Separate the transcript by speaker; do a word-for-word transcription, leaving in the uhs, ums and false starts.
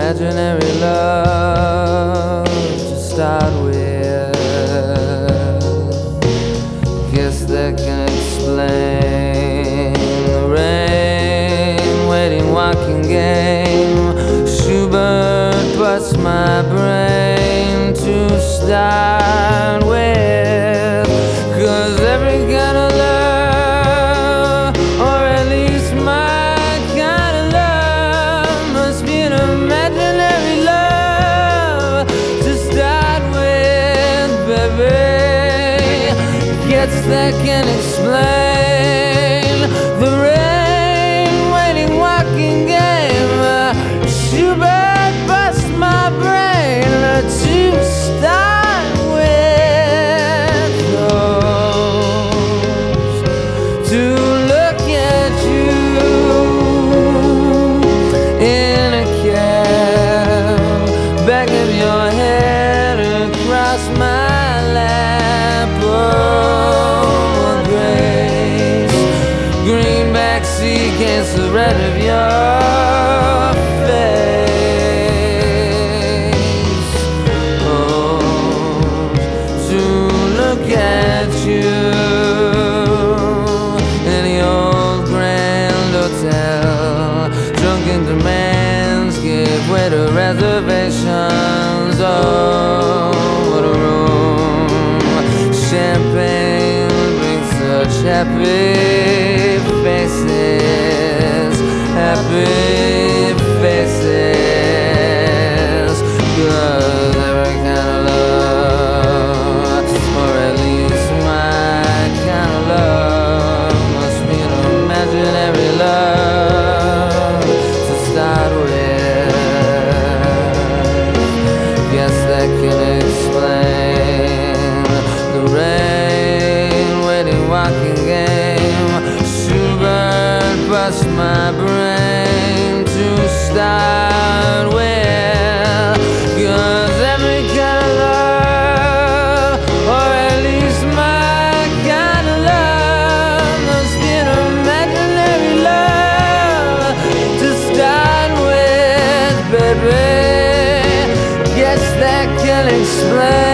Speaker 1: imaginary love to start with. Guess that can explain the rain, waiting, walking game. Schubert busts my brain to start with. Cause every kind of love, or at least my kind of love, must be an imaginary love to start with, baby. Gets that can explain the rain, waiting, walking game. Schubert busts my brain to start with. Those to look at you in a cab, back of your head across my lap. Oh, grace, greenback seat against the red of your face. Oh, to look at you in the old Grand Hotel. Drunken demands give way to reservations. Oh, what a room. Champagne brings such happy faces, happy faces. Cause every kind of love, or at least my kind of love, must be an imaginary love to start with. Guess that can explain the rain, waiting, walking game. Schubert busts my brain to start with. Cause every kind of love, or at least my kind of love, must be an imaginary love to start with, baby. Guess that can explain